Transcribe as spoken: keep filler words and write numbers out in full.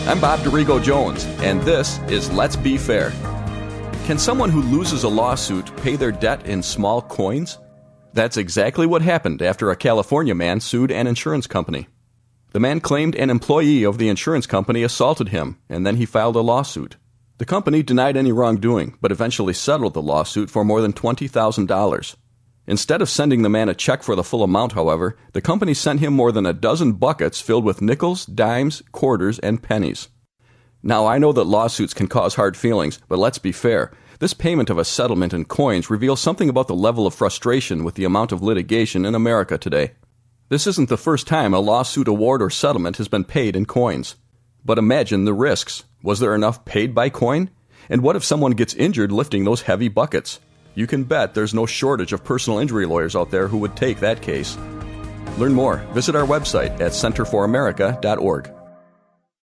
I'm Bob DeRigo Jones, and this is Let's Be Fair. Can someone who loses a lawsuit pay their debt in small coins? That's exactly what happened after a California man sued an insurance company. The man claimed an employee of the insurance company assaulted him, and then he filed a lawsuit. The company denied any wrongdoing, but eventually settled the lawsuit for more than twenty thousand dollars. Instead of sending the man a check for the full amount, however, the company sent him more than a dozen buckets filled with nickels, dimes, quarters, and pennies. Now, I know that lawsuits can cause hard feelings, but let's be fair. This payment of a settlement in coins reveals something about the level of frustration with the amount of litigation in America today. This isn't the first time a lawsuit award or settlement has been paid in coins. But imagine the risks. Was there enough paid by coin? And what if someone gets injured lifting those heavy buckets? You can bet there's no shortage of personal injury lawyers out there who would take that case. Learn more. Visit our website at center for america dot org.